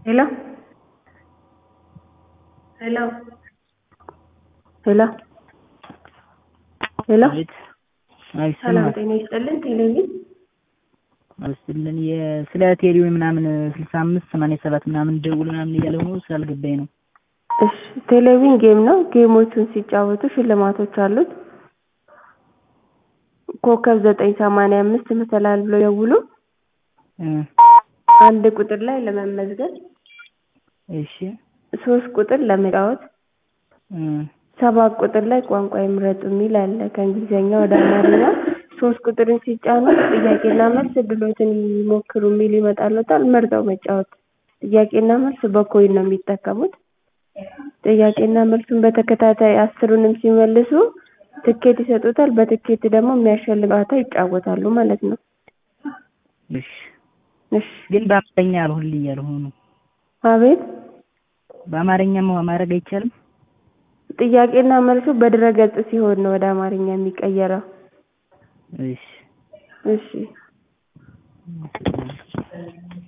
hello hello hello hello አቤት ሰላም አይሰማም ጤና ይስጥልን ቴሌቪዥን አስጥልን ስለ ቴሌቪዥን ምናምን 65 87 ምናምን ደውል ምናምን እያለው ነው ስላልገባኝ ነው እሺ ቴሌቪዥን ጌም ነው ጌሞቹን ሲጫወቱ ሽልማቶች አሉት ኮከብ 985 መሰላል ብለው ይደውሉ አንድ ቁጥር ላይ ለመመዝገብ እሺ 3 ቁጥር ለመጫወት 7 ቁጥር ላይ ቋንቋ ይምረጡ የሚል አለ ከእንግሊዘኛ ወደ አማርኛ 3 ቁጥርን ሲጫኑ ጥያቄና መልስ ድሎትን ይሞክሩ የሚል ይመጣልዎታል መርጠው መጫወት ጥያቄና መልስ በኮይን ነው የሚጠቀሙት ጥያቄና መልሱን በተከታታይ 10ንም ሲመልሱ ትኬት ይሰጡታል በትኬት ደግሞ የሚያሸልም ጨዋታ ይጫወታሉ ማለት ነው እሺ እሺ ግን በአማርኛ አልሆንልኝ ያልሆኑ አቤት በአማርኛ ማድረግ አይቻልም ጥያቄና መልሱ በድረ-ገጽ ሲሆን ነው ወደ አማርኛ የሚቀየረው እሺ እሺ